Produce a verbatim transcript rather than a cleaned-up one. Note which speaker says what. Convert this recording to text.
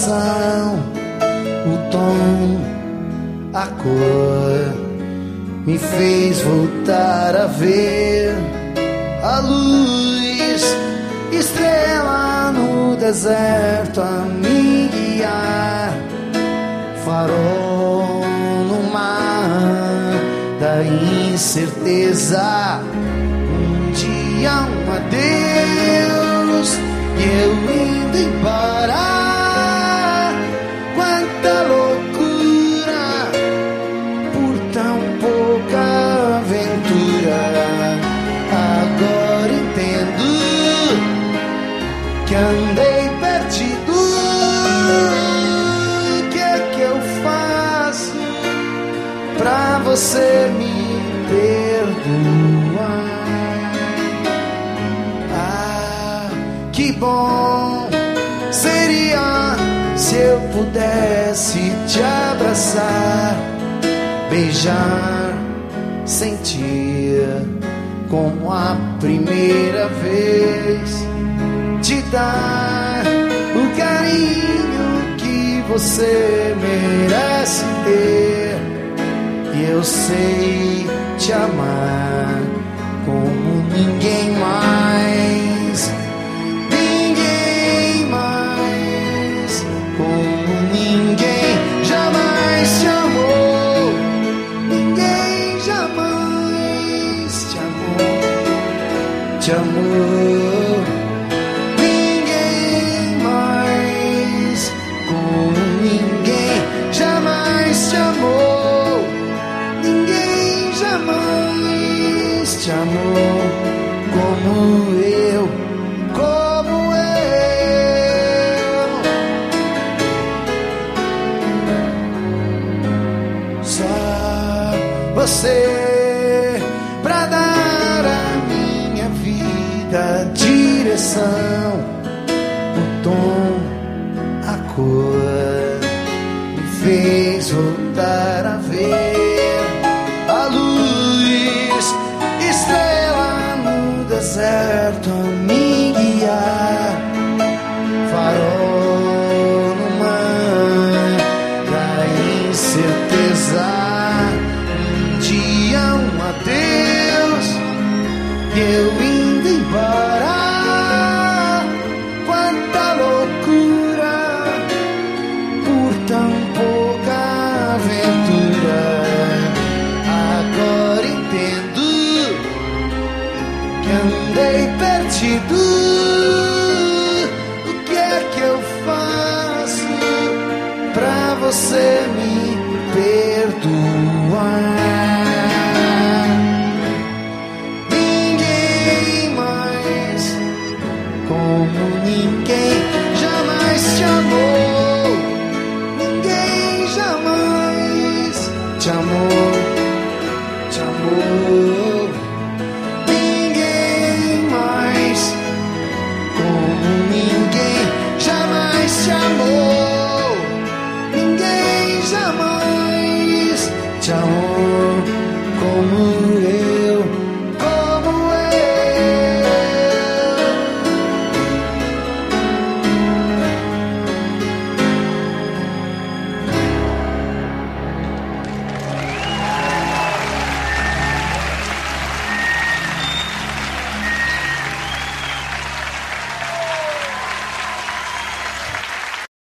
Speaker 1: direção, o tom, a cor me fez voltar a ver a luz, estrela no deserto a me guiar, farol no mar da incerteza. Um dia um adeus e eu indo embora. Quanta loucura por tão pouca aventura. Agora entendo que andei perdido. O que é que eu faço pra você me perdoar? Ah, que bom seria se eu pudesse te abraçar, beijar, sentir como a primeira vez, te dar o carinho que você merece ter. E eu sei te amar como ninguém mais, ninguém mais, como ninguém jamais te amou, ninguém jamais te amou, te amou, ninguém mais, como ninguém jamais te amou, ninguém jamais te amou como eu, como eu. Só você pra dar a minha vida direção, o tom, a cor me fez voltar a ver a luz, estrela no deserto a me guiar, farol no mar da incerteza. Um dia um adeus e eu indo embora. Quanta loucura por tão pouca aventura. Agora entendo que andei perdido. O que é que eu faço pra você me perdoar? Ninguém mais, como ninguém jamais te amou, ninguém jamais te amou, te amou, ninguém mais, como ninguém jamais te amou, ninguém jamais te amou.